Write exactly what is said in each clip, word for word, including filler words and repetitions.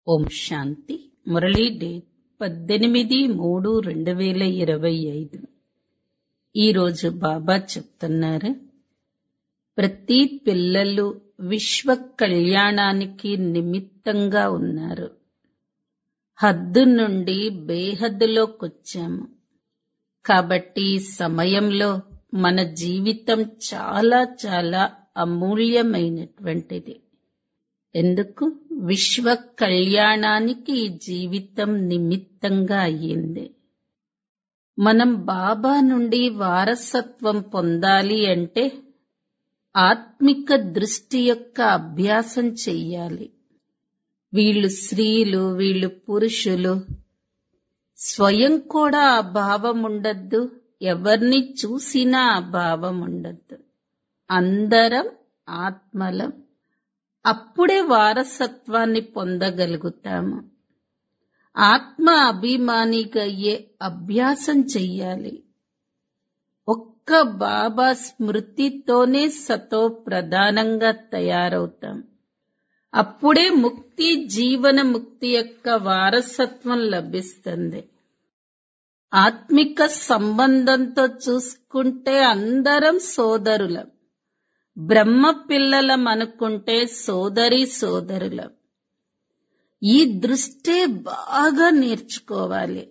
ఓం శాంతి. Murali date పద్దెనిమిది మూడు రెండు వేల ఇరవై ఐదు. ఈరోజు బాబా చెప్తున్నారు, ప్రతి పిల్లలు విశ్వ కళ్యాణానికి నిమిత్తంగా ఉన్నారు. హద్దు నుండి బేహద్దులోకొచ్చాము. కాబట్టి ఈ సమయంలో మన జీవితం చాలా చాలా అమూల్యమైనటువంటిది. ఎందుకు? విశ్వ కళ్యాణానికి ఈ జీవితం నిమిత్తంగా అయ్యింది. మనం బాబా నుండి వారసత్వం పొందాలి అంటే ఆత్మిక దృష్టి యొక్క అభ్యాసం చెయ్యాలి. వీళ్ళు స్త్రీలు, వీళ్ళు పురుషులు, స్వయం కూడా ఆ భావం ఉండద్దు, ఎవరిని చూసినా ఆ భావం ఉండద్దు. అందరం ఆత్మలం. అప్పుడే వారసత్వాన్ని పొందగలుగుతాము. ఆత్మ అభిమానిగా అయ్యే అభ్యాసం చెయ్యాలి. ఒక్క బాబా స్మృతితోనే సతో ప్రధానంగా తయారవుతాం. అప్పుడే ముక్తి, జీవన ముక్తి యొక్క వారసత్వం లభిస్తుంది. ఆత్మిక సంబంధంతో చూసుకుంటే అందరం సోదరులం. బ్రహ్మ పిల్లలం అనుకుంటే సోదరి సోదరులం. ఈ దృష్టే బాగా నేర్చుకోవాలి.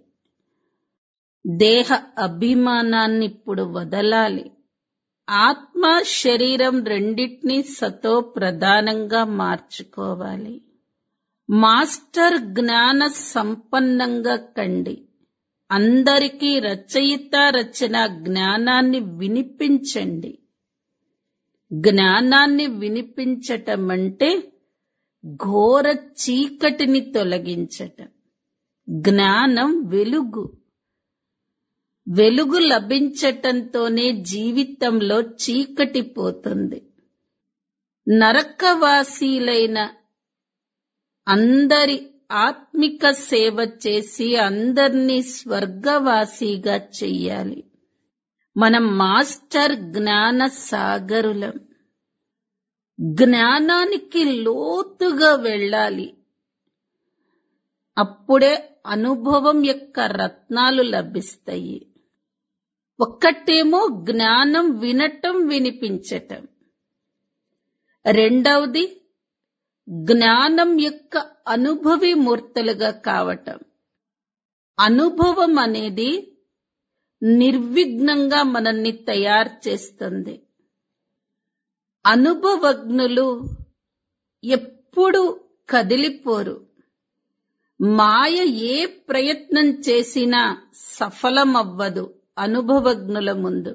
దేహ అభిమానాన్ని ఇప్పుడు వదలాలి. ఆత్మ శరీరం రెండిటినీ సతో ప్రధానంగా మార్చుకోవాలి. మాస్టర్ జ్ఞాన సంపన్నంగా కండి. అందరికీ రచయిత రచన జ్ఞానాన్ని వినిపించండి. జ్ఞానాన్ని వినిపించటం అంటే ఘోర చీకటిని తొలగించటం. జ్ఞానం వెలుగు. వెలుగు లభించటంతోనే జీవితంలో చీకటి పోతుంది. నరకవాసీలైన అందరి ఆత్మిక సేవ చేసి అందర్నీ స్వర్గవాసీగా చెయ్యాలి. మనం మాస్టర్ జ్ఞాన సాగరులం. జ్ఞానానికి లోతుగా వెళ్ళాలి. అప్పుడే అనుభవం యొక్క రత్నాలు లభిస్తాయి. ఒక్కటేమో జ్ఞానం వినటం, వినిపించటం. రెండవది జ్ఞానం యొక్క అనుభవి మూర్తులుగా కావటం. అనుభవం అనేది నిర్విఘ్నంగా మనల్ని తయారు చేస్తుంది. అనుభవజ్ఞులు ఎప్పుడు కదిలిపోరు. మాయ ఏ ప్రయత్నం చేసినా సఫలమవ్వదు అనుభవజ్ఞుల ముందు.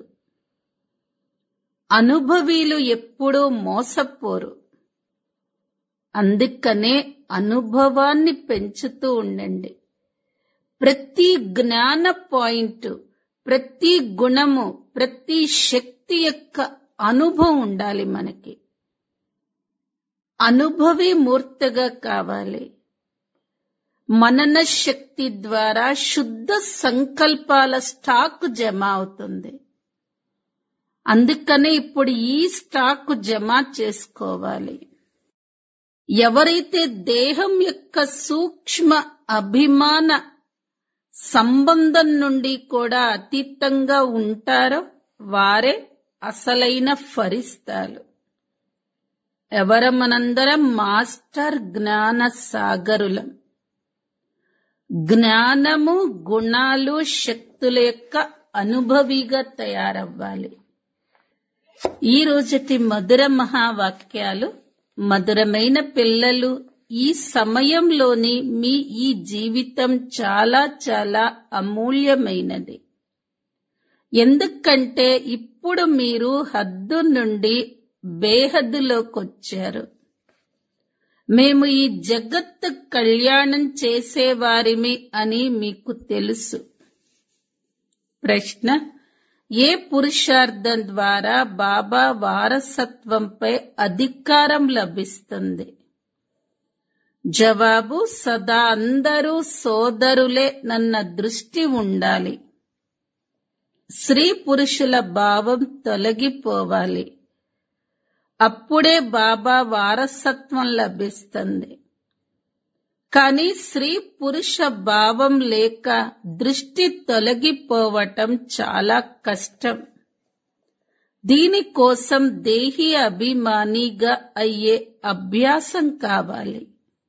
అనుభవీలు ఎప్పుడూ మోసపోరు. అందుకనే అనుభవాన్ని పెంచుతూ ఉండండి. ప్రతి జ్ఞాన పాయింట్, ప్రతి గుణము, ప్రతి శక్తి యొక్క అనుభవం ఉండాలి మనకి. అనుభవి మూర్తిగా కావాలి. మనన శక్తి ద్వారా శుద్ధ సంకల్పాల స్టాక్ జమ అవుతుంది. అందుకనే ఇప్పుడు ఈ స్టాక్ జమ చేసుకోవాలి. ఎవరైతే దేహం యొక్క సూక్ష్మ అభిమాన సంబంధం నుండి కూడా అతీతంగా ఉంటారో వారే అసలైన ఫరిస్తాలు. ఎవర మనందరం మాస్టర్ జ్ఞాన సాగరులం. జ్ఞానము, గుణాలు, శక్తుల యొక్క అనుభవిగా తయారవ్వాలి. ఈ రోజటి మధుర మహావాక్యాలు. మధురమైన పిల్లలు, ఈ సమయంలోని మీ ఈ జీవితం చాలా చాలా అమూల్యమైనది. ఎందుకంటే ఇప్పుడు మీరు హద్దు నుండి బేహద్దులోకొచ్చారు. మేము ఈ జగత్తు కళ్యాణం చేసేవారిమి అని మీకు తెలుసు. ప్రశ్న: ఏ పురుషార్థం ద్వారా బాబా వారసత్వంపై అధికారం లభిస్తుంది? జవాబు: సదా అందరూ సోదరులే నన్న దృష్టి ఉండాలి. స్త్రీ పురుషుల భావం తొలగిపోవాలి. అప్పుడే బాబా వారసత్వం లభిస్తుంది. కానీ స్త్రీ పురుష భావం లేక దృష్టి తొలగిపోవటం చాలా కష్టం. దీనికోసం దేహి అభిమానిగా అయ్యే అభ్యాసం కావాలి.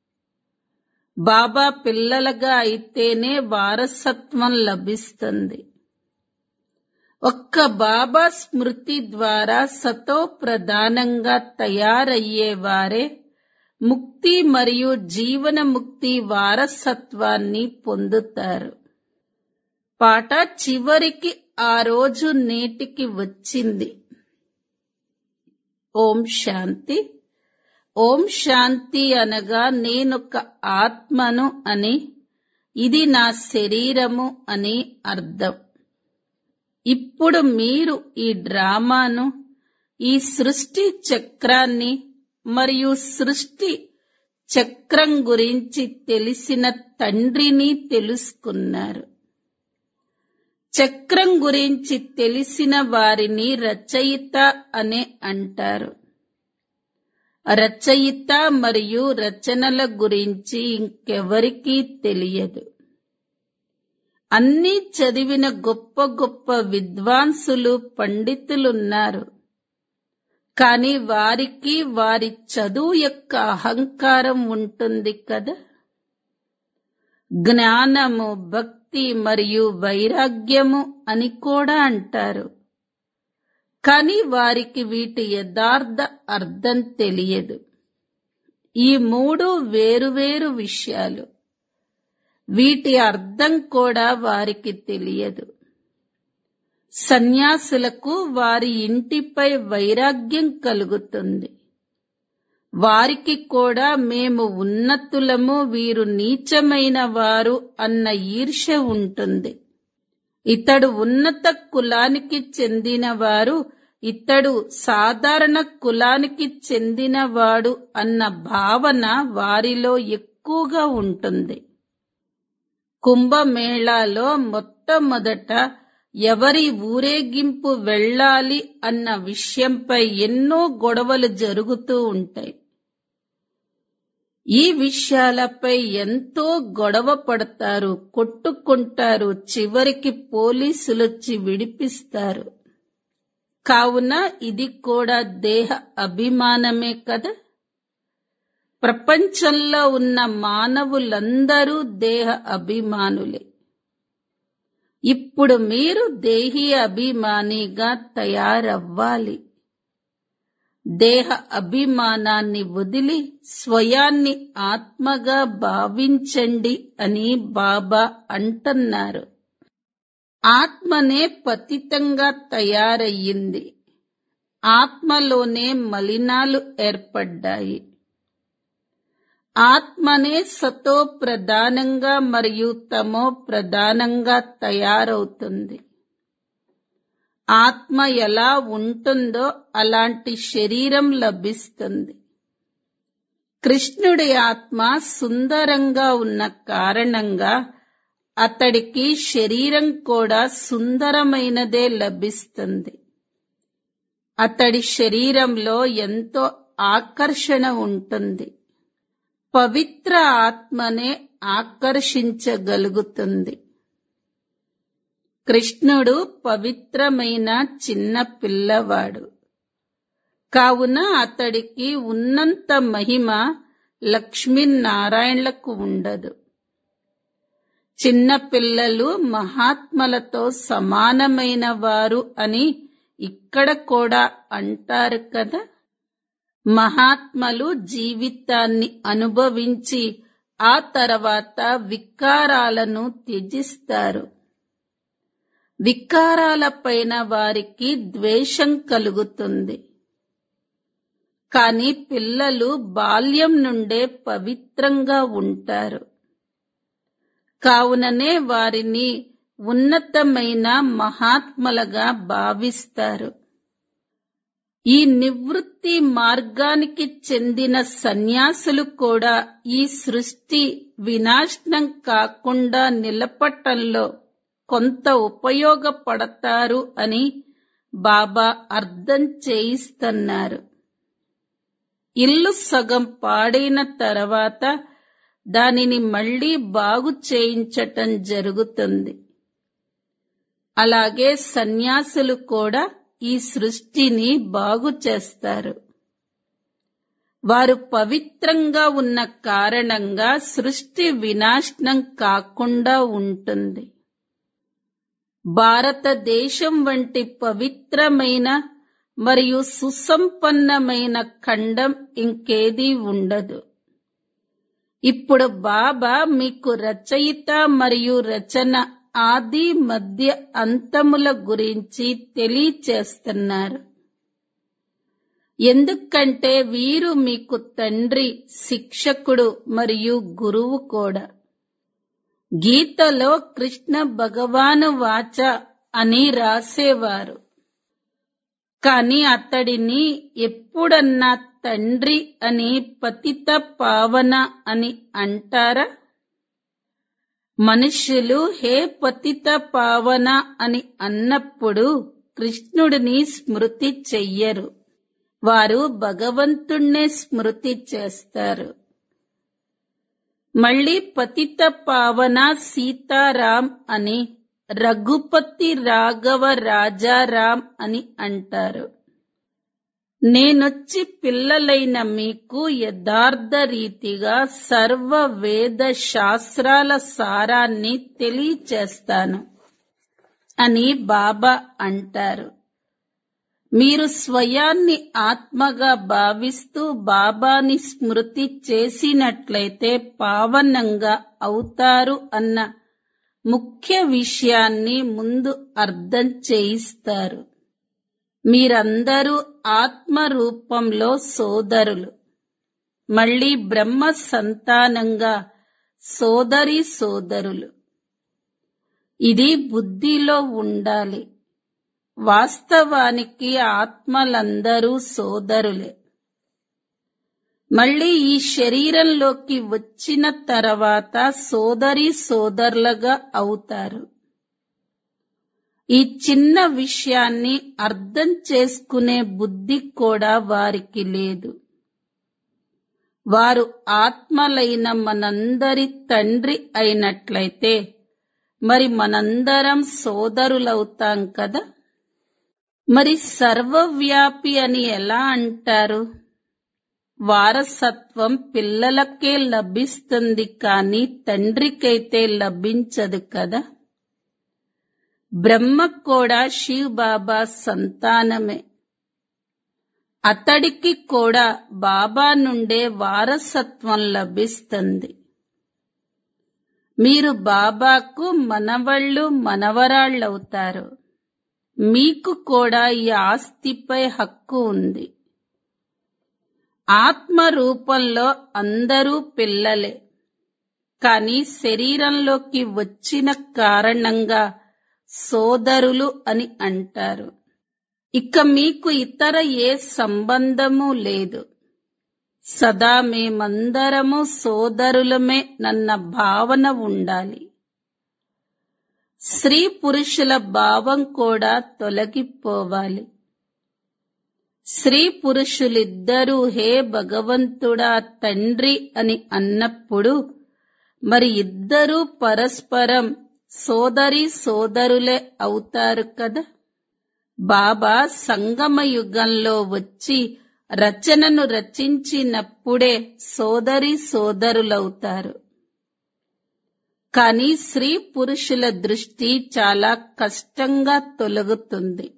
బాబా పిల్లలుగా అయితేనే వారసత్వం లభిస్తుంది. ఒక్క బాబా స్మృతి ద్వారా సతో ప్రధానంగా తయారయ్యేవారే ముక్తి మరియు జీవన ముక్తి వారసత్వాన్ని పొందుతారు. పాట చివరికి ఆ రోజు నేటికి వచ్చింది. ఓం శాంతి. ఓం శాంతి అనగా నేనొక ఆత్మను అని, ఇది నా శరీరము అని అర్థం. ఇప్పుడు మీరు ఈ డ్రామాను, ఈ సృష్టి చక్రాన్ని మరియు సృష్టి చక్రం గురించి తెలిసిన తండ్రిని తెలుసుకున్నారు. చక్రం గురించి తెలిసిన వారిని రచయిత అనే అంటారు. రచయిత మరియు రచనల గురించి ఇంకెవరికీ తెలియదు. అన్నీ చదివిన గొప్ప గొప్ప విద్వాంసులు, పండితులున్నారు. కానీ వారికి వారి చదువు యొక్క అహంకారం ఉంటుంది కదా. జ్ఞానము, భక్తి మరియు వైరాగ్యము అని కూడా అంటారు. కానీ వారికి వీటి యథార్థ అర్థం తెలియదు. ఈ మూడు వేరువేరు విషయాలు. వీటి అర్థం కూడా వారికి తెలియదు. సన్యాసులకు వారి ఇంటిపై వైరాగ్యం కలుగుతుంది. వారికి కూడా మేము ఉన్నతులము, వీరు నీచమైన వారు అన్న ఈర్ష్య ఉంటుంది. ఇతడు ఉన్నత కులానికి చెందినవారు, ఇతడు సాధారణ కులానికి చెందినవాడు అన్న భావన వారిలో ఎక్కువగా ఉంటుంది. కుంభమేళాలో మొట్టమొదట ఎవరి ఊరేగింపు వెళ్ళాలి అన్న విషయంపై ఎన్నో గొడవలు జరుగుతూ ఉంటాయి. ఈ విషయాలపై ఎంతో గొడవ పడతారు, కొట్టుకుంటారు. చివరికి పోలీసులొచ్చి విడిపిస్తారు. కావున ఇది కూడా దేహ అభిమానమే కదా. ప్రపంచంలో ఉన్న మానవులందరూ దేహ అభిమానులే. ఇప్పుడు మీరు దేహీ అభిమానిగా తయారవ్వాలి. దేహ అభిమానాన్ని వదిలి స్వయాన్ని ఆత్మగా భావించండి అని బాబా అంటున్నారు. ఆత్మనే పతితంగా తయారయ్యింది. ఆత్మలోనే మలినాలు ఏర్పడ్డాయి. ఆత్మనే సతో ప్రధానంగా మరియు తమో ప్రధానంగా తయారవుతుంది. ఆత్మ ఎలా ఉంటుందో అలాంటి శరీరం లభిస్తుంది. కృష్ణుడి ఆత్మ సుందరంగా ఉన్న కారణంగా అతడికి శరీరం కూడా సుందరమైనదే లభిస్తుంది. అతడి శరీరంలో ఎంతో ఆకర్షణ ఉంటుంది. పవిత్ర ఆత్మనే ఆకర్షించగలుగుతుంది. కృష్ణుడు పవిత్రమైన చిన్న పిల్లవాడు. కావున అతడికి ఉన్నంత మహిమ లక్ష్మీనారాయణలకు ఉండదు. చిన్న పిల్లలు మహాత్మలతో సమానమైన వారు అని ఇక్కడ కూడా అంటారు కదా. మహాత్మలు జీవితాన్ని అనుభవించి ఆ తర్వాత వికారాలను త్యజిస్తారు. వికారాలపైన వారికి ద్వేషం కలుగుతుంది. కానీ పిల్లలు బాల్యం నుండే పవిత్రంగా ఉంటారు. కావుననే వారిని ఉన్నతమైన మహాత్మలుగా భావిస్తారు. ఈ నివృత్తి మార్గానికి చెందిన సన్యాసులు కూడా ఈ సృష్టి వినాశనం కాకుండా నిలపటంలో కొంత ఉపయోగపడతారు అని బాబా అర్థం చేయిస్తున్నారు. ఇల్లు సగం పాడైన తర్వాత దానిని మళ్లీ బాగు చేయించటం జరుగుతుంది. అలాగే సన్యాసులు కూడా ఈ సృష్టిని బాగు చేస్తారు. వారు పవిత్రంగా ఉన్న కారణంగా సృష్టి వినాశనం కాకుండా ఉంటుంది. భారతదేశం వంటి పవిత్రమైన మరియు సుసంపన్నమైన ఖండం ఇంకేదీ ఉండదు. ఇప్పుడు బాబా మీకు రచయిత మరియు రచన ఆది మధ్య అంతముల గురించి తెలియచేస్తున్నారు. ఎందుకంటే వీరు మీకు తండ్రి, శిక్షకుడు మరియు గురువు కూడా. గీతలో కృష్ణ భగవాను వాచ అని రాసేవారు, కాని అతడిని ఎప్పుడన్నా తండ్రి అని పతిత పావన అని అంటారా? మనుష్యులు హే పతిత పావన అని అన్నప్పుడు కృష్ణుడిని స్మృతి చెయ్యరు, వారు భగవంతుణ్ణే స్మృతి చేస్తారు. మళ్ళీ పతిత పావన సీతారాం అని, రఘుపతి రాఘవ రాజారాం అని అంటారు. నేనొచ్చి పిల్లలైన మీకు యథార్థ రీతిగా సర్వ వేద శాస్త్రాల సారాన్ని తెలియచేస్తాను అని బాబా అంటారు. మీరు స్వయాన్ని ఆత్మగా భావిస్తూ బాబాని స్మృతి చేసినట్లయితే పావనంగా అవుతారు అన్న ముఖ్య విషయాన్ని ముందు అర్థం చేయిస్తారు. మీరందరూ ఆత్మ రూపంలో సోదరులు, మళ్ళీ బ్రహ్మ సంతానంగా సోదరి సోదరులు. ఇది బుద్ధిలో ఉండాలి. వాస్తవానికి ఆత్మలందరూ సోదరులే. మళ్ళీ ఈ శరీరంలోకి వచ్చిన తర్వాత సోదరి సోదరులుగా అవుతారు. ఈ చిన్న విషయాన్ని అర్థం చేసుకునే బుద్ధి కూడా వారికి లేదు. వారు ఆత్మలైన మనందరి తండ్రి అయినట్లయితే మరి మనందరం సోదరులవుతాం కదా. మరి సర్వవ్యాపి అని ఎలా అంటారు? వారసత్వం పిల్లలకే లభిస్తుంది, కానీ తండ్రికైతే లభించదు కదా. బ్రహ్మ కూడా శివ్ బాబా సంతానమే. అతడికి కూడా బాబా నుండే వారసత్వం లభిస్తుంది. మీరు బాబాకు మనవళ్ళు మనవరాళ్ళవుతారు. మీకు కూడా ఈ ఆస్తిపై హక్కు ఉంది. ఆత్మ రూపంలో అందరూ పిల్లలే, కానీ శరీరంలోకి వచ్చిన కారణంగా సోదరులు అని అంటారు. ఇక మీకు ఇతర ఏ సంబంధము లేదు. సదా మేమందరము సోదరులమే నన్న భావన ఉండాలి. స్త్రీ పురుషుల భావం కూడా తొలగిపోవాలి. స్త్రీ పురుషులిద్దరూ హే భగవంతుడా తండ్రి అని అన్నప్పుడు మరి ఇద్దరూ పరస్పరం సోదరి సోదరులే అవుతారు కదా. బాబా సంగమ యుగంలో వచ్చి రచనను రచించినప్పుడే సోదరి సోదరులవుతారు. కానీ స్త్రీ పురుషుల దృష్టి చాలా కష్టంగా తొలగుతుంది.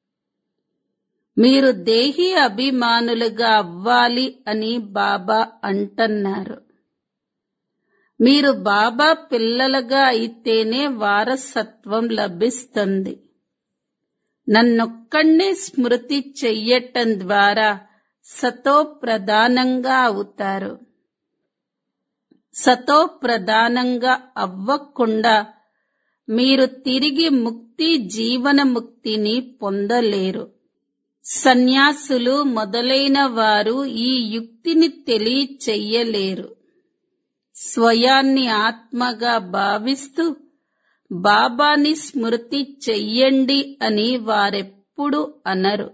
మీరు దేహి అభిమానులుగా అవ్వాలి అని బాబా అంటున్నారు. మీరు బాబా పిల్లలుగా అయితేనే వారసత్వం లభిస్తుంది. నన్నొక్కడే స్మృతి చెయ్యటం ద్వారా సతో ప్రధానంగా అవుతారు. సతో ప్రధానంగా అవ్వకుండా మీరు తిరిగి ముక్తి జీవన ముక్తిని పొందలేరు. సన్యాసులు మొదలైన వారు ఈ యుక్తిని తెలియచెయ్యలేరు. స్వయాన్ని ఆత్మగా భావిస్తూ బాబాని స్మృతి చెయ్యండి అని వారెప్పుడు అనరు.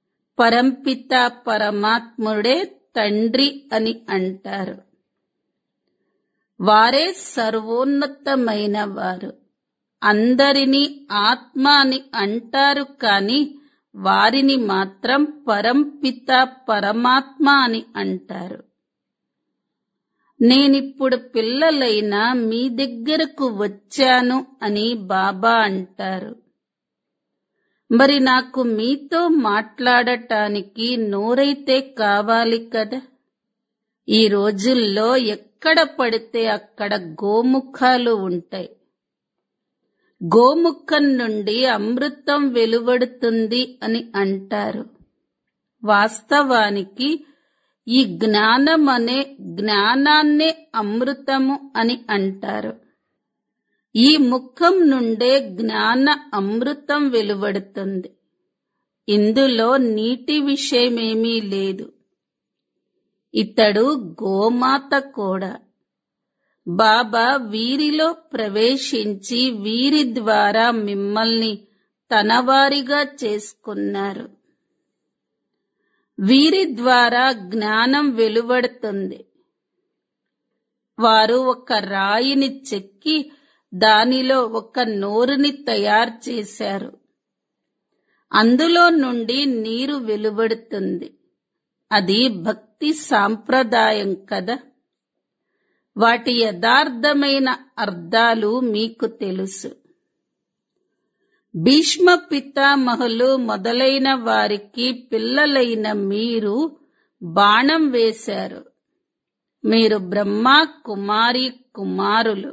పరంపిత పరమాత్ముడే తండ్రి అని అంటారు. వారే సర్వోన్నతమైన వారు. అందరినీ ఆత్మ అని అంటారు, కాని వారిని మాత్రం పరంపిత పరమాత్మ అని అంటారు. నేనిప్పుడు పిల్లలైన మీ దగ్గరకు వచ్చాను అని బాబా అంటారు. మరి నాకు మీతో మాట్లాడటానికి నోరైతే కావాలి కదా. ఈ రోజుల్లో ఎక్కడ పడితే అక్కడ గోముఖాలు ఉంటాయి. గోముఖం నుండి అమృతం వెలువడుతుంది అని అంటారు. వాస్తవానికి ఈ జ్ఞానం అనే జ్ఞానాన్నే అమృతము అని అంటారు. ఈ ముఖం నుండే జ్ఞాన అమృతం వెలువడుతుంది. ఇందులో నీటి విషయమేమీ లేదు. ఇతడు గోమాత కూడా. బాబా వీరిలో ప్రవేశించి వీరి ద్వారా మిమ్మల్ని తనవారిగా చేసుకున్నారు. వీరి ద్వారా జ్ఞానం వెలువడుతుంది. వారు ఒక రాయిని చెక్కి దానిలో ఒక నోరుని తయారు చేశారు. అందులో నుండి నీరు వెలువడుతుంది. అది భక్తి సాంప్రదాయం కదా. వాటి యథార్థమైన అర్థాలు మీకు తెలుసు. భీష్మ పితామహులు మొదలైన వారికి పిల్లలైన మీరు బాణం వేశారు. మీరు బ్రహ్మ కుమారి కుమారులు.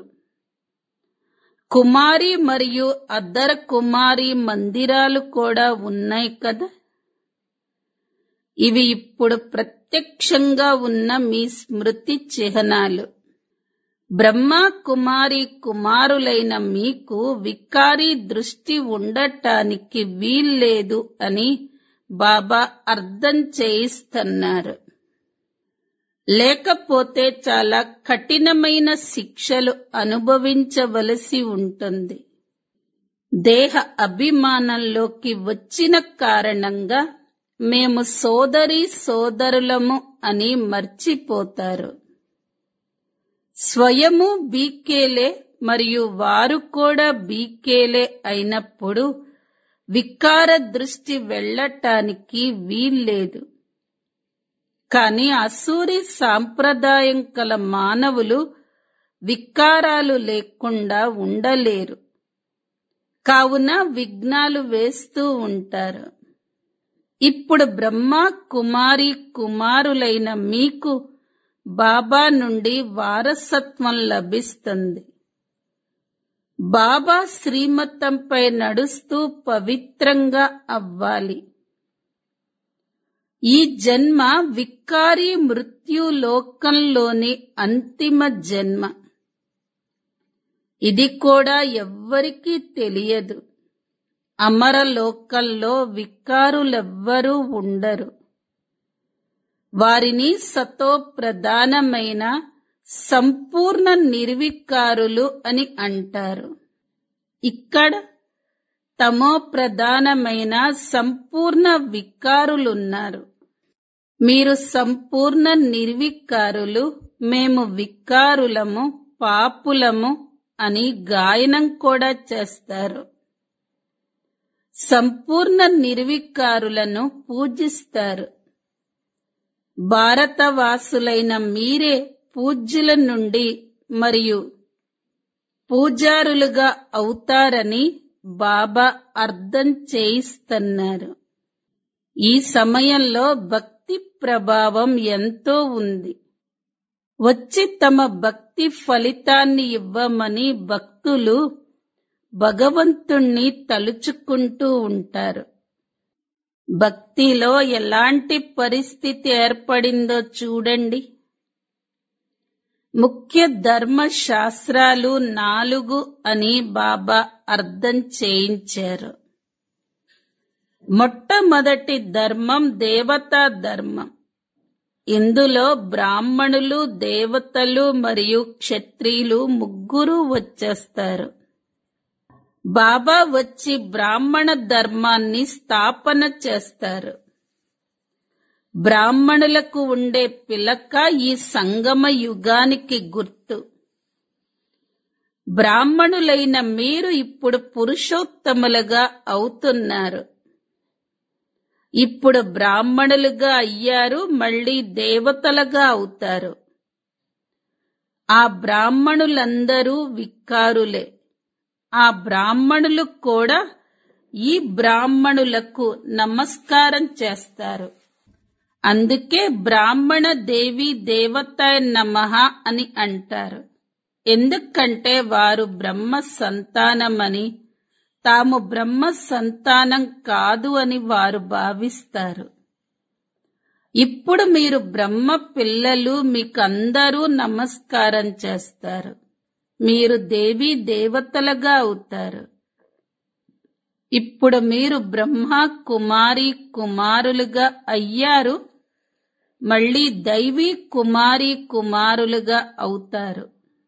కుమారి మరియు అద్దర కుమారి మందిరాలు కూడా ఉన్నాయి కదా. ఇవి ఇప్పుడు ప్రత్యక్షంగా ఉన్న మీ స్మృతి చిహ్నాలు. బ్రహ్మ కుమారి కుమారులైన మీకు వికారీ దృష్టి ఉండటానికి వీల్లేదు అని బాబా అర్థం చేయిస్తున్నారు. లేకపోతే చాలా కఠినమైన శిక్షలు అనుభవించవలసి ఉంటుంది. దేహ అభిమానంలోకి వచ్చిన కారణంగా మేము సోదరీ సోదరులము అని మర్చిపోతారు. స్వయము బీకేలే మరియు వారు కూడా బీకేలే అయినప్పుడు వికార దృష్టి వెళ్ళటానికి వీల్లేదు. కాని అసూరి సాంప్రదాయం కల మానవులు వికారాలు లేకుండా ఉండలేరు. కావున విఘ్నాలు వేస్తూ ఉంటారు. ఇప్పుడు బ్రహ్మ కుమారి కుమారులైన మీకు బాబా నుండి వారసత్వం లభిస్తుంది. బాబా శ్రీమతంపై నడుస్తూ పవిత్రంగా అవ్వాలి. ఈ జన్మ వికారీ మృత్యులోకంలోని అంతిమ జన్మ. ఇది కూడా ఎవ్వరికీ తెలియదు. అమరలోకంలో వికారులెవ్వరూ ఉండరు. వారిని సతో ప్రధానమైన సంపూర్ణ నిర్వికారులు అని అంటారు. ఇక్కడ తమో ప్రధానమైన సంపూర్ణ వికారులున్నారు. మీరు సంపూర్ణ నిర్వికారులు, మేము వికారులము, పాపులము అని గాయనం కూడా చేస్తారు. సంపూర్ణ నిర్వికారులను పూజిస్తారు. భారతవాసులైన మీరే పూజ్యుల నుండి మరియు పూజారులుగా అవుతారని బాబా అర్థం చేయిస్తున్నారు. ఈ సమయంలో భక్తి ప్రభావం ఎంతో ఉంది. వచ్చి తమ భక్తి ఫలితాన్ని ఇవ్వమని భక్తులు భగవంతుణ్ణి తలుచుకుంటూ ఉంటారు. భక్తిలో ఎలాంటి పరిస్థితి ఏర్పడిందో చూడండి. ముఖ్య ధర్మ శాస్త్రాలు నాలుగు అని బాబా అర్థం చేయించారు. మొట్టమొదటి ధర్మం దేవతా ధర్మం. ఇందులో బ్రాహ్మణులు, దేవతలు మరియు క్షత్రియులు ముగ్గురు వచ్చేస్తారు. బాబా వచ్చి బ్రాహ్మణ ధర్మాన్ని స్థాపన చేస్తారు. బ్రాహ్మణులకు ఉండే పిలక ఈ సంగమ యుగానికి గుర్తు. బ్రాహ్మణులైన మీరు ఇప్పుడు పురుషోత్తములుగా అవుతున్నారు. ఇప్పుడు బ్రాహ్మణులుగా అయ్యారు, మళ్ళీ దేవతలుగా అవుతారు. ఆ బ్రాహ్మణులందరూ వికారులే. ఆ బ్రాహ్మణులు కూడా ఈ బ్రాహ్మణులకు నమస్కారం చేస్తారు. అందుకే బ్రాహ్మణ దేవి దేవతాయ నమః అని అంటారు. ఎందుకంటే వారు బ్రహ్మ సంతానమని, తాము బ్రహ్మ సంతానం కాదు అని వారు భావిస్తారు. ఇప్పుడు మీరు బ్రహ్మ పిల్లలు, మీకు అందరూ నమస్కారం చేస్తారు. మీరు దేవీ దేవతలుగా అవుతారు. ఇప్పుడు మీరు బ్రహ్మ కుమారి కుమారులుగా అయ్యారు, మళ్ళీ దైవీ కుమారి కుమారులుగా అవుతారు.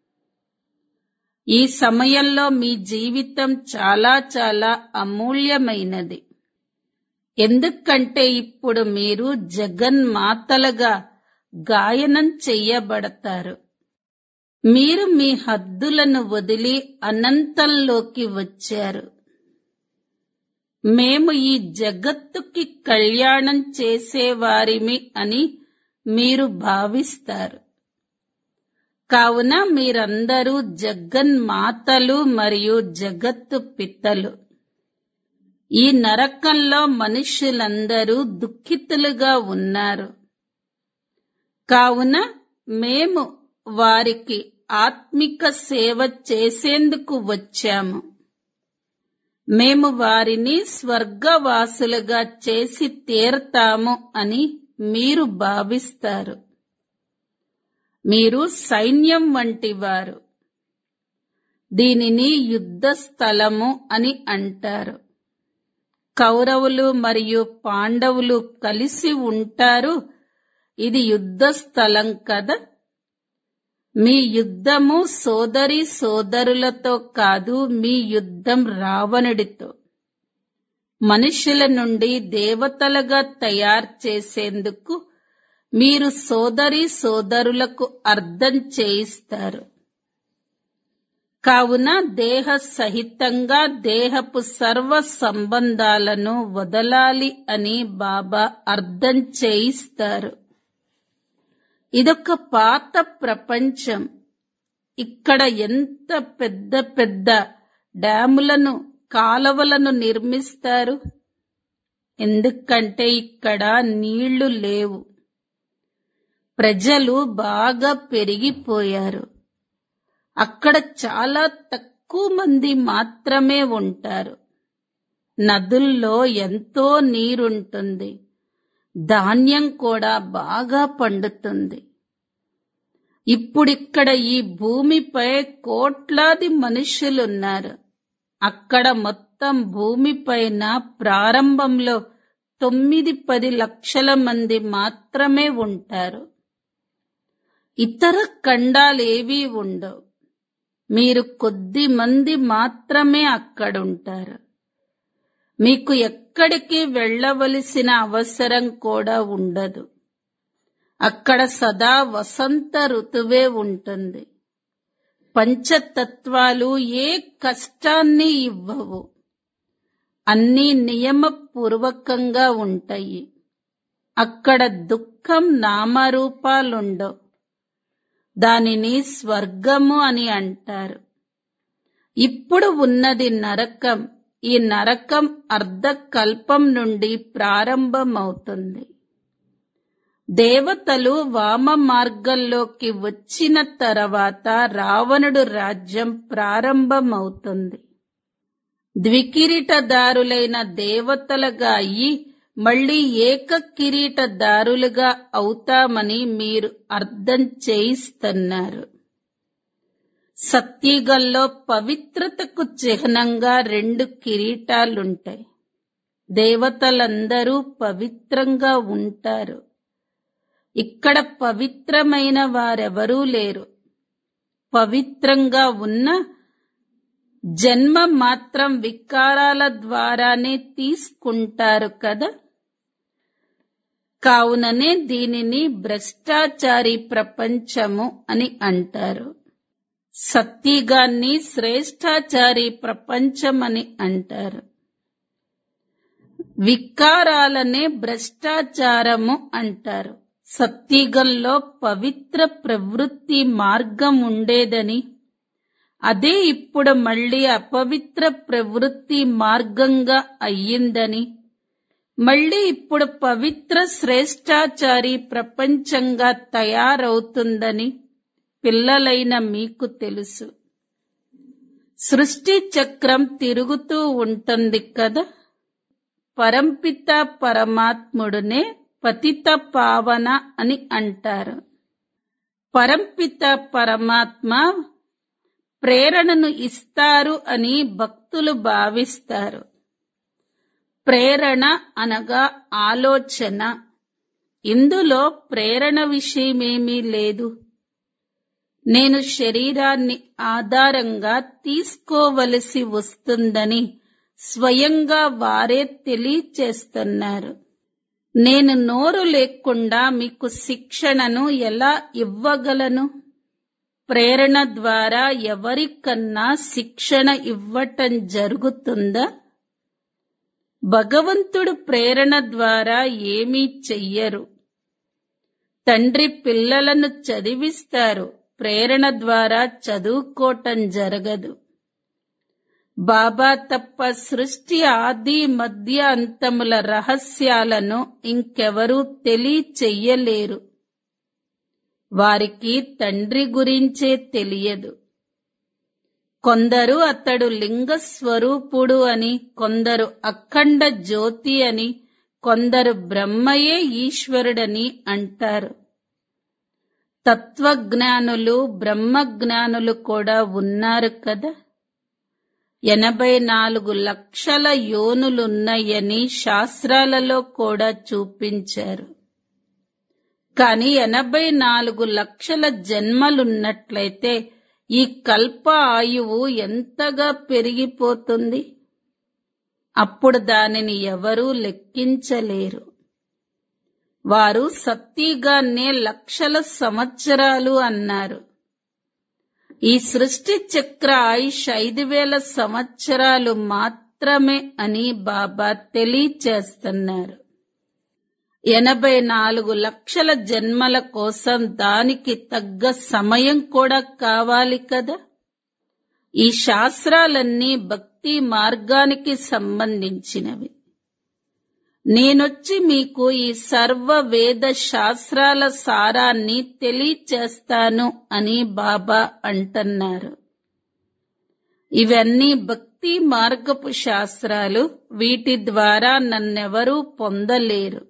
ఈ సమయంలో మీ జీవితం చాలా చాలా అమూల్యమైనది. ఎందుకంటే ఇప్పుడు మీరు జగన్మాతలుగా గాయనం చెయ్యబడతారు. మీరు మీ హద్దులను వదిలి అనంతంలోకి వచ్చారు. మేము ఈ జగత్తుకి కళ్యాణం చేసేవారిమి అని మీరు భావిస్తారు. కావున మీరందరూ జగన్మాతలు మరియు జగత్తు పితలు. ఈ నరకంలో మనుష్యులందరూ దుఃఖితులుగా ఉన్నారు. కావున మేము వారికి ఆత్మిక సేవ చేసేందుకు వచ్చాము. మేము వారిని స్వర్గవాసులుగా చేసి తీరతాము అని మీరు భావిస్తారు. మీరు సైన్యం వంటివారు. దీనిని యుద్ధ స్థలము అని అంటారు. కౌరవులు మరియు పాండవులు కలిసి ఉంటారు. ఇది యుద్ధ స్థలం కదా. మీ యుద్ధము సోదరి సోదరులతో కాదు, మీ యుద్ధం రావణుడితో. మనుషుల నుండి దేవతలుగా తయారు చేసేందుకు మీరు సోదరి సోదరులకు అర్థం చేయిస్తారు. కావున దేహ సహితంగా దేహపు సర్వ సంబంధాలను వదలాలి అని బాబా అర్థం చేయిస్తారు. ఇదొక పాత ప్రపంచం. ఇక్కడ ఎంత పెద్ద పెద్ద డ్యాములను, కాలువలను నిర్మిస్తారు. ఎందుకంటే ఇక్కడ నీళ్లు లేవు. ప్రజలు బాగా పెరిగిపోయారు. అక్కడ చాలా తక్కువ మంది మాత్రమే ఉంటారు. నదుల్లో ఎంతో నీరుంటుంది. ధాన్యం కూడా బాగా పండుతుంది. ఇప్పుడిక్కడ ఈ భూమిపై కోట్లాది మనుష్యులున్నారు. అక్కడ మొత్తం భూమిపైన ప్రారంభంలో తొమ్మిది పది లక్షల మంది మాత్రమే ఉంటారు. ఇతర ఖండాలేవీ ఉండవు. మీరు కొద్ది మంది మాత్రమే అక్కడుంటారు. మీకు ఎక్కడికి వెళ్ళవలసిన అవసరం కూడా ఉండదు. అక్కడ సదా వసంత ఋతువే ఉంటుంది. పంచతత్వాలు ఏ కష్టాన్ని ఇవ్వవు. అన్నీ నియమపూర్వకంగా ఉంటాయి. అక్కడ దుఃఖం నామరూపాలుండవు. దానిని స్వర్గము అని అంటారు. ఇప్పుడు ఉన్నది నరకం. ఈ నరకం అర్ధకల్పం నుండి ప్రారంభమవుతుంది. దేవతలు వామ మార్గంలోకి వచ్చిన తర్వాత రావణుడు రాజ్యం ప్రారంభమవుతుంది. ద్వికిరీటదారులైన దేవతలుగా అయ్యి మళ్లీ ఏక కిరీటదారులుగా అవుతామని మీరు అర్థం చేయిస్తున్నారు. సత్యుగంలో పవిత్రతకు చిహ్నంగా రెండు కిరీటాలుంటాయి. దేవతలందరూ పవిత్రంగా ఉంటారు. ఇక్కడ పవిత్రమైన వారెవరూ లేరు. పవిత్రంగా ఉన్న జన్మ మాత్రం వికారాల ద్వారానే తీసుకుంటారు కదా. కావుననే దీనిని భ్రష్టాచారి ప్రపంచము అని అంటారు. సత్యుగాన్ని శ్రేష్టాచారి ప్రపంచమని అంటారు. వికారాలనే భ్రష్టాచారము అంటారు. సత్యుగంలో పవిత్ర ప్రవృత్తి మార్గం ఉండేదని, అదే ఇప్పుడు మళ్ళీ అపవిత్ర ప్రవృత్తి మార్గంగా అయ్యిందని, మళ్ళీ ఇప్పుడు పవిత్ర శ్రేష్టాచారి ప్రపంచంగా తయారవుతుందని పిల్లలైన మీకు తెలుసు. సృష్టి చక్రం తిరుగుతూ ఉంటుంది కదా. పరంపిత పరమాత్ముడునే పతిత పావన అని అంటారు. పరంపిత పరమాత్మ ప్రేరణను ఇస్తారు అని భక్తులు భావిస్తారు. ప్రేరణ అనగా ఆలోచన. ఇందులో ప్రేరణ విషయమేమీ లేదు. నేను శరీరాన్ని ఆధారంగా తీసుకోవలసి వస్తుందని స్వయంగా వారే తెలియచేస్తున్నారు. నేను నోరు లేకుండా మీకు శిక్షణను ఎలా ఇవ్వగలను? ప్రేరణ ద్వారా ఎవరికన్నా శిక్షణ ఇవ్వటం జరుగుతుందా? భగవంతుడు ప్రేరణ ద్వారా ఏమీ చెయ్యరు. తండ్రి పిల్లలను చదివిస్తారు, ప్రేరణ ద్వారా చదువుకోవటం జరగదు. బాబా తప్ప సృష్టి ఆది మధ్య అంతముల రహస్యాలను ఇంకెవరూ తెలియచెయ్యలేరు. వారికి తండ్రి గురించే తెలియదు. కొందరు అతడు లింగ స్వరూపుడు అని, కొందరు అఖండ జ్యోతి అని, కొందరు బ్రహ్మయే ఈశ్వరుడని అంటారు. తత్వజ్ఞానులు బ్రహ్మజ్ఞానులు కూడా ఉన్నారు కదా. ఎనభై నాలుగు లక్షల యోనులున్నాయని శాస్త్రాలలో కూడా చూపించారు. కాని ఎనభై నాలుగు లక్షల జన్మలున్నట్లయితే ఈ కల్ప ఆయువు ఎంతగా పెరిగిపోతుంది. అప్పుడు దానిని ఎవరూ లెక్కించలేరు. వారు సత్యుగాన్నే లక్షల సంవత్సరాలు అన్నారు. ఈ సృష్టి చక్ర ఆయుష్ ఐదు వేల సంవత్సరాలు మాత్రమే అని బాబా తెలియచేస్తున్నారు. ఎనభై నాలుగు లక్షల జన్మల కోసం దానికి తగ్గ సమయం కూడా కావాలి కదా. ఈ శాస్త్రాలన్నీ భక్తి మార్గానికి సంబంధించినవి. నేనొచ్చి మీకు ఈ సర్వ వేద శాస్త్రాల సారాన్ని తెలియచేస్తాను అని బాబా అంటున్నారు. ఇవన్నీ భక్తి మార్గపు శాస్త్రాలు. వీటి ద్వారా నన్నెవరూ పొందలేరు.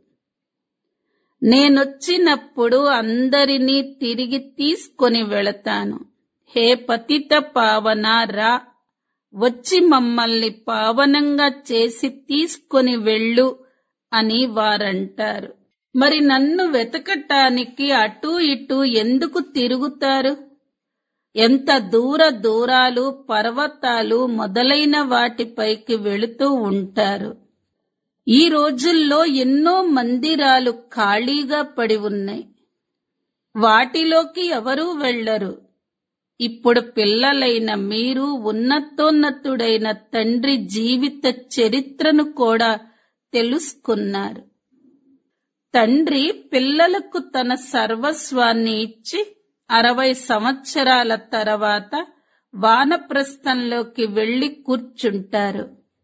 నేనొచ్చినప్పుడు అందరినీ తిరిగి తీసుకొని వెళతాను. హే పతిత పావన, రా, వచ్చి మమ్మల్ని పావనంగా చేసి తీసుకొని వెళ్ళు అని వారంటారు. మరి నన్ను వెతకటానికి అటూ ఇటూ ఎందుకు తిరుగుతారు? ఎంత దూర దూరాలు, పర్వతాలు మొదలైన వాటిపైకి వెళుతూ ఉంటారు. ఈ రోజుల్లో ఎన్నో మందిరాలు ఖాళీగా పడి ఉన్నాయి. వాటిలోకి ఎవరూ వెళ్లరు. ఇప్పుడు పిల్లలైన మీరు ఉన్నతోన్నతుడైన తండ్రి జీవిత చరిత్రను కూడా తెలుసుకున్నారు. తండ్రి పిల్లలకు తన సర్వస్వాన్ని ఇచ్చి అరవై సంవత్సరాల తర్వాత వానప్రస్థంలోకి వెళ్లి కూర్చుంటారు.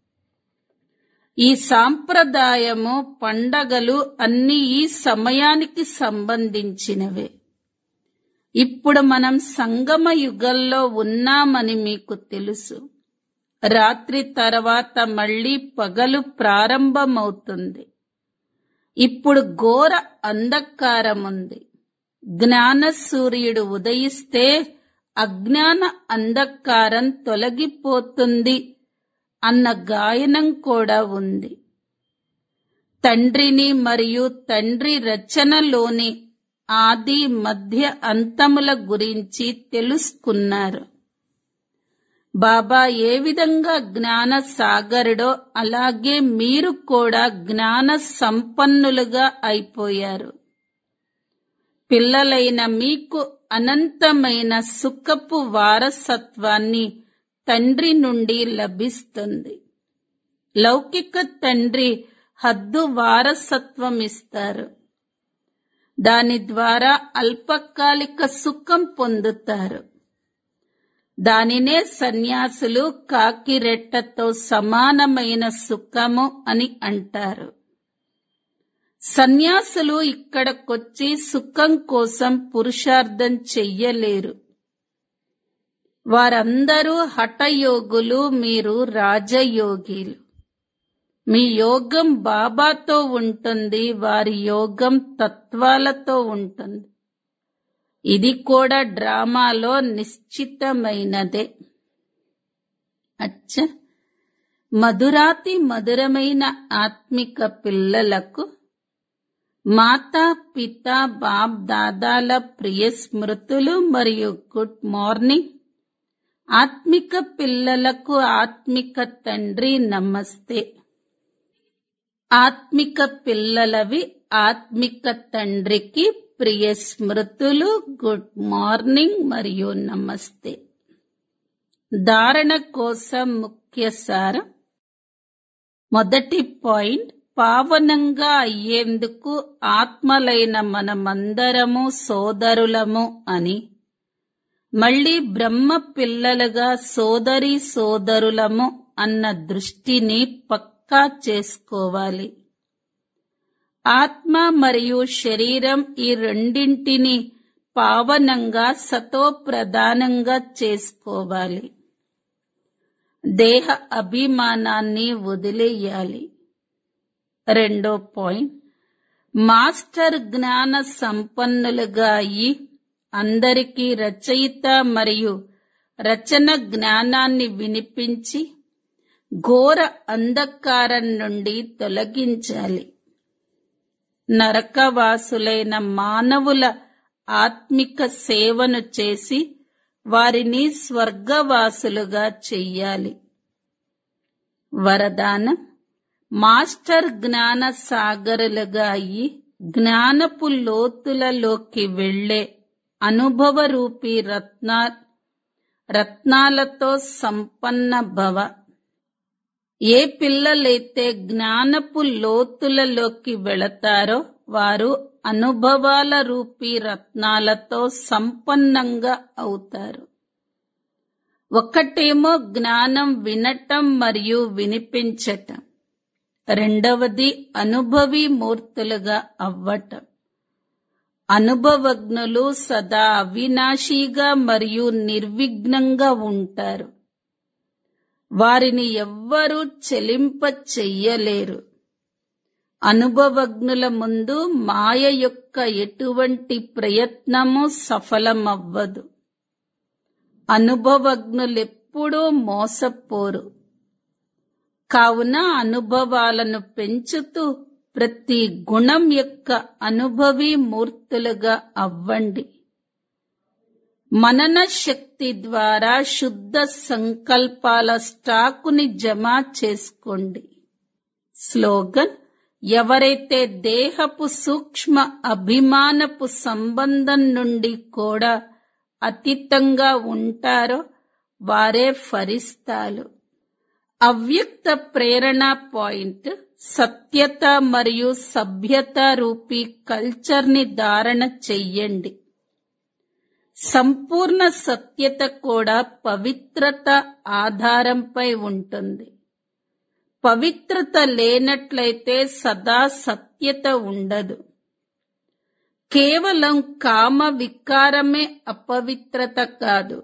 ఈ సాంప్రదాయము, పండగలు అన్నీ ఈ సమయానికి సంబంధించినవే. ఇప్పుడు మనం సంగమ యుగంలో ఉన్నామని మీకు తెలుసు. రాత్రి తర్వాత మళ్లీ పగలు ప్రారంభమవుతుంది. ఇప్పుడు ఘోర అంధకారముంది. జ్ఞాన సూర్యుడు ఉదయిస్తే అజ్ఞాన అంధకారం తొలగిపోతుంది అన్న గాయనం కూడా ఉంది. తండ్రిని మరియు తండ్రి రచనలోని ఆది మధ్య అంతముల గురించి తెలుసుకున్నారు. బాబా ఏ విధంగా జ్ఞాన సాగరుడో అలాగే మీరు కూడా జ్ఞాన సంపన్నులుగా అయిపోయారు. పిల్లలైన మీకు అనంతమైన సుఖపు వారసత్వాన్ని తండ్రి నుండి లభిస్తుంది. లౌకిక తండ్రి హద్దు వారసత్వం ఇస్తారు. దాని ద్వారా అల్పకాలిక సుఖం పొందుతారు. దానినే సన్యాసులు కాకిరెట్టతో సమానమైన సుఖము అని అంటారు. సన్యాసులు ఇక్కడకొచ్చి సుఖం కోసం పురుషార్థం చెయ్యలేరు. వారందరూ హఠయోగులు, మీరు రాజయోగిలు. మీ యోగం బాబాతో ఉంటుంది, వారి యోగం తత్వాలతో ఉంటుంది. ఇది కూడా డ్రామాలో నిశ్చితమైనదే. అచ్చ, మధురాతి మధురమైన ఆత్మిక పిల్లలకు మాతా పిత బాప్ దాదాల ప్రియ స్మృతులు మరియు గుడ్ మార్నింగ్. ఆత్మిక పిల్లలకు ఆత్మిక తండ్రి నమస్తే. ఆత్మిక పిల్లలవి ఆత్మిక తండ్రికి ప్రియ స్మృతులు, గుడ్ మార్నింగ్ మరియు నమస్తే. ధారణ కోసం ముఖ్య సారం. మొదటి పాయింట్, పావనంగా అయ్యేందుకు ఆత్మలైన మనమందరము సోదరులము అని, మళ్ళీ బ్రహ్మ పిల్లలుగా సోదరి సోదరులము అన్న దృష్టిని పక్కా చేసుకోవాలి. ఆత్మ మరియు శరీరం ఈ రెండింటిని పావనంగా సతో ప్రధానంగా చేసుకోవాలి. దేహ అభిమానాన్ని వదిలేయాలి. రెండో పాయింట్, మాస్టర్ జ్ఞాన సంపన్నులుగా అయి అందరికీ రచయిత మరియు రచన జ్ఞానాన్ని వినిపించి ఘోర అంధకారం నుండి తొలగించాలి. నరకవాసులైన మానవుల ఆత్మిక సేవను చేసి వారిని స్వర్గవాసులుగా చెయ్యాలి. వరదానం, మాస్టర్ జ్ఞాన సాగరులుగా అయి జ్ఞానపు లోతులలోకి వెళ్లే అనుభవ రూపీ రత్నా రత్నాలతో సంపన్న భవ. ఏ పిల్లలైతే జ్ఞానపు లోతులలోకి వెళతారో వారు అనుభవాల రూపీ రత్నాలతో సంపన్నంగా అవుతారు. ఒకటేమో జ్ఞానం వినటం మరియు వినిపించటం, రెండవది అనుభవీ మూర్తులుగా అవ్వటం. అనుభవజ్ఞులు సదా అవినాశిగా మరియు నిర్విఘ్నంగా ఉంటారు. వారిని ఎవ్వరూ చెలింప చెయ్యలేరు. అనుభవజ్ఞుల ముందు మాయ యొక్క ఎటువంటి ప్రయత్నము సఫలమవ్వదు. అనుభవజ్ఞులెప్పుడూ మోసపోరు. కావున అనుభవాలను పెంచుతూ ప్రతి గుణం యొక్క అనుభవీ మూర్తులుగా అవ్వండి. మనన శక్తి ద్వారా శుద్ధ సంకల్పాల స్టాకుని జమ చేసుకోండి. స్లోగన్, ఎవరైతే దేహపు సూక్ష్మ అభిమానపు సంబంధం నుండి కూడా అతీతంగా ఉంటారో వారే ఫరిస్తాలు. అవ్యక్త ప్రేరణ పాయింట్, సత్యత మరియు సభ్యత రూపీ కల్చర్ ని ధారణ చెయ్యండి. సంపూర్ణ సత్యత కూడా పవిత్రత ఆధారంపై ఉంటుంది. పవిత్రత లేనట్లయితే సదా సత్యత ఉండదు. కేవలం కామ వికారమే అపవిత్రత కాదు,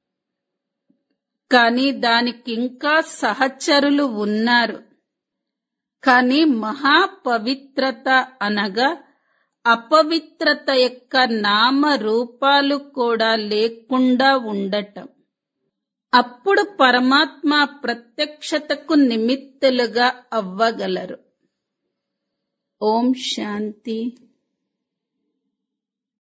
కానీ దానికింకా సహచరులు ఉన్నారు. కానీ మహాపవిత్రత అనగా అపవిత్రత యొక్క నామ రూపాలు కూడా లేకుండా ఉండటం. అప్పుడు పరమాత్మ ప్రత్యక్షతకు నిమిత్తులుగా అవ్వగలరు. ఓం శాంతి.